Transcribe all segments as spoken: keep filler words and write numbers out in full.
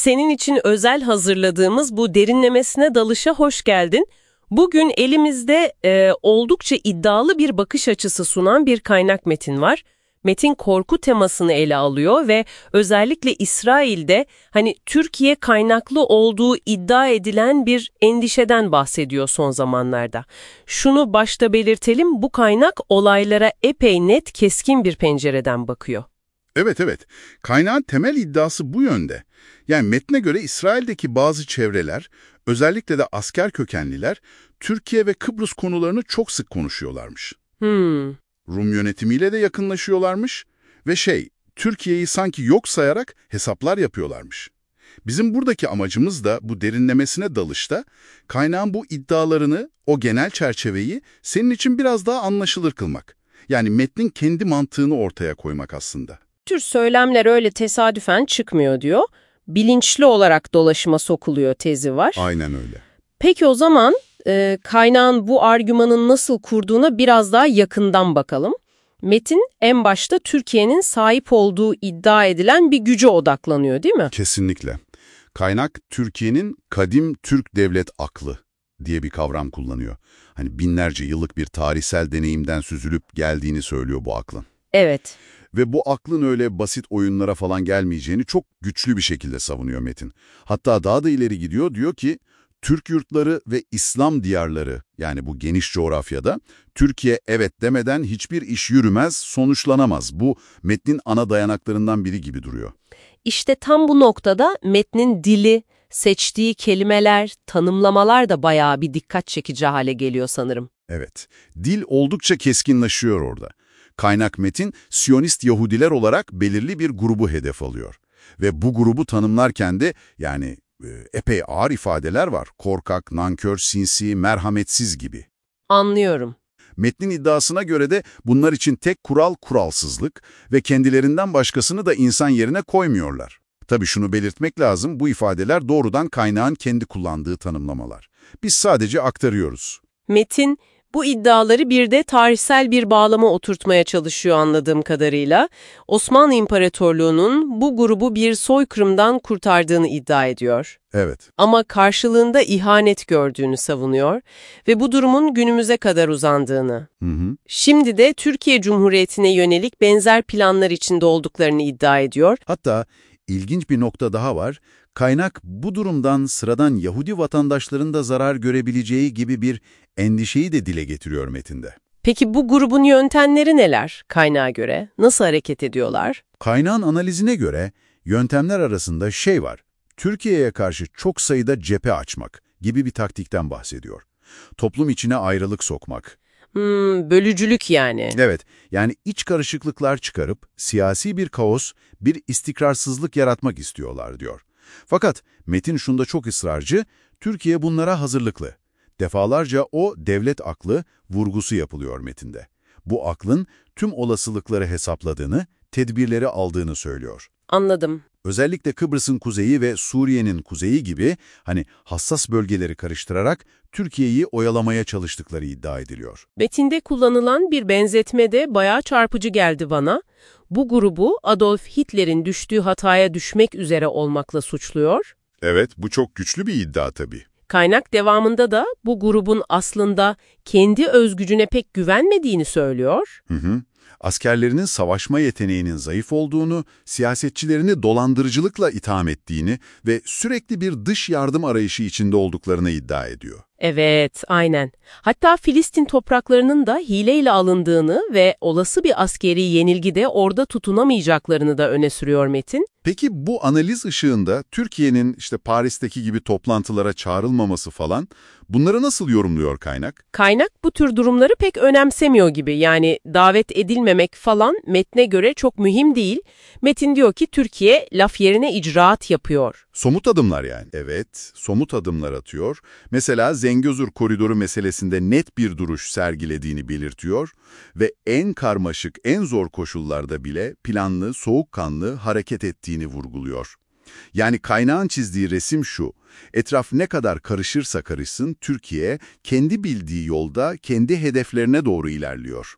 Senin için özel hazırladığımız bu derinlemesine dalışa hoş geldin. Bugün elimizde e, oldukça iddialı bir bakış açısı sunan bir kaynak metin var. Metin korku temasını ele alıyor ve özellikle İsrail'de hani Türkiye kaynaklı olduğu iddia edilen bir endişeden bahsediyor son zamanlarda. Şunu başta belirtelim, bu kaynak olaylara epey net, keskin bir pencereden bakıyor. Evet evet. Kaynağın temel iddiası bu yönde. Yani metne göre İsrail'deki bazı çevreler, özellikle de asker kökenliler, Türkiye ve Kıbrıs konularını çok sık konuşuyorlarmış. Hmm. Rum yönetimiyle de yakınlaşıyorlarmış ve şey, Türkiye'yi sanki yok sayarak hesaplar yapıyorlarmış. Bizim buradaki amacımız da bu derinlemesine dalışta kaynağın bu iddialarını, o genel çerçeveyi senin için biraz daha anlaşılır kılmak. Yani metnin kendi mantığını ortaya koymak aslında. Bu tür söylemler öyle tesadüfen çıkmıyor diyor. Bilinçli olarak dolaşıma sokuluyor tezi var. Aynen öyle. Peki o zaman e, kaynağın bu argümanın nasıl kurduğuna biraz daha yakından bakalım. Metin en başta Türkiye'nin sahip olduğu iddia edilen bir güce odaklanıyor, değil mi? Kesinlikle. Kaynak Türkiye'nin kadim Türk devlet aklı diye bir kavram kullanıyor. Hani binlerce yıllık bir tarihsel deneyimden süzülüp geldiğini söylüyor bu aklın. Evet. Ve bu aklın öyle basit oyunlara falan gelmeyeceğini çok güçlü bir şekilde savunuyor Metin. Hatta daha da ileri gidiyor, diyor ki Türk yurtları ve İslam diyarları, yani bu geniş coğrafyada Türkiye evet demeden hiçbir iş yürümez, sonuçlanamaz. Bu metnin ana dayanaklarından biri gibi duruyor. İşte tam bu noktada metnin dili, seçtiği kelimeler, tanımlamalar da bayağı bir dikkat çekici hale geliyor sanırım. Evet, dil oldukça keskinleşiyor orada. Kaynak metin, Siyonist Yahudiler olarak belirli bir grubu hedef alıyor. Ve bu grubu tanımlarken de yani e, epey ağır ifadeler var. Korkak, nankör, sinsi, merhametsiz gibi. Anlıyorum. Metnin iddiasına göre de bunlar için tek kural kuralsızlık ve kendilerinden başkasını da insan yerine koymuyorlar. Tabii şunu belirtmek lazım, bu ifadeler doğrudan kaynağın kendi kullandığı tanımlamalar. Biz sadece aktarıyoruz. Metin bu iddiaları bir de tarihsel bir bağlama oturtmaya çalışıyor anladığım kadarıyla. Osmanlı İmparatorluğu'nun bu grubu bir soykırımdan kurtardığını iddia ediyor. Evet. Ama karşılığında ihanet gördüğünü savunuyor ve bu durumun günümüze kadar uzandığını. Hı hı. Şimdi de Türkiye Cumhuriyeti'ne yönelik benzer planlar içinde olduklarını iddia ediyor. Hatta ilginç bir nokta daha var. Kaynak bu durumdan sıradan Yahudi vatandaşların da zarar görebileceği gibi bir endişeyi de dile getiriyor metinde. Peki bu grubun yöntemleri neler kaynağa göre? Nasıl hareket ediyorlar? Kaynağın analizine göre yöntemler arasında şey var. Türkiye'ye karşı çok sayıda cephe açmak gibi bir taktikten bahsediyor. Toplum içine ayrılık sokmak. Hmm, bölücülük yani. Evet, yani iç karışıklıklar çıkarıp siyasi bir kaos, bir istikrarsızlık yaratmak istiyorlar diyor. Fakat metin şunda çok ısrarcı, Türkiye bunlara hazırlıklı. Defalarca o devlet aklı vurgusu yapılıyor metinde. Bu aklın tüm olasılıkları hesapladığını, tedbirleri aldığını söylüyor. Anladım. Özellikle Kıbrıs'ın kuzeyi ve Suriye'nin kuzeyi gibi hani hassas bölgeleri karıştırarak Türkiye'yi oyalamaya çalıştıkları iddia ediliyor. Metinde kullanılan bir benzetme de bayağı çarpıcı geldi bana. Bu grubu Adolf Hitler'in düştüğü hataya düşmek üzere olmakla suçluyor. Evet, bu çok güçlü bir iddia tabii. Kaynak devamında da bu grubun aslında kendi özgücüne pek güvenmediğini söylüyor. Hı hı. Askerlerinin savaşma yeteneğinin zayıf olduğunu, siyasetçilerini dolandırıcılıkla itham ettiğini ve sürekli bir dış yardım arayışı içinde olduklarını iddia ediyor. Evet, aynen. Hatta Filistin topraklarının da hileyle alındığını ve olası bir askeri yenilgide orada tutunamayacaklarını da öne sürüyor Metin. Peki bu analiz ışığında Türkiye'nin işte Paris'teki gibi toplantılara çağrılmaması falan, bunları nasıl yorumluyor kaynak? Kaynak bu tür durumları pek önemsemiyor gibi, yani davet edilmemek falan metne göre çok mühim değil. Metin diyor ki Türkiye laf yerine icraat yapıyor. Somut adımlar yani. Evet, somut adımlar atıyor. Mesela Zengezur koridoru meselesinde net bir duruş sergilediğini belirtiyor ve en karmaşık, en zor koşullarda bile planlı, soğukkanlı hareket ettiğini vurguluyor. Yani kaynağın çizdiği resim şu, etraf ne kadar karışırsa karışsın Türkiye kendi bildiği yolda kendi hedeflerine doğru ilerliyor.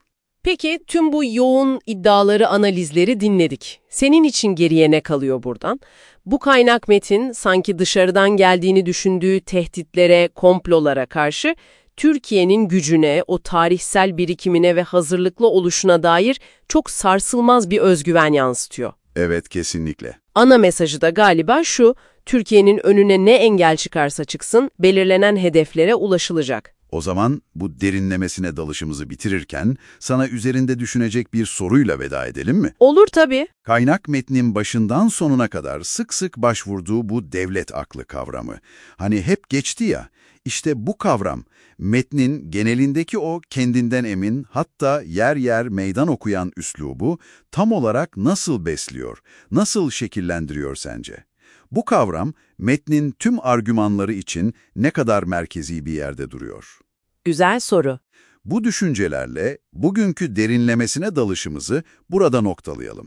Peki tüm bu yoğun iddiaları, analizleri dinledik. Senin için geriye ne kalıyor buradan? Bu kaynak metin sanki dışarıdan geldiğini düşündüğü tehditlere, komplolara karşı Türkiye'nin gücüne, o tarihsel birikimine ve hazırlıklı oluşuna dair çok sarsılmaz bir özgüven yansıtıyor. Evet, kesinlikle. Ana mesajı da galiba şu: Türkiye'nin önüne ne engel çıkarsa çıksın, belirlenen hedeflere ulaşılacak. O zaman bu derinlemesine dalışımızı bitirirken sana üzerinde düşünecek bir soruyla veda edelim mi? Olur tabii. Kaynak metnin başından sonuna kadar sık sık başvurduğu bu devlet aklı kavramı. Hani hep geçti ya, işte bu kavram metnin genelindeki o kendinden emin, hatta yer yer meydan okuyan üslubu tam olarak nasıl besliyor, nasıl şekillendiriyor sence? Bu kavram metnin tüm argümanları için ne kadar merkezi bir yerde duruyor? Güzel soru. Bu düşüncelerle bugünkü derinlemesine dalışımızı burada noktalayalım.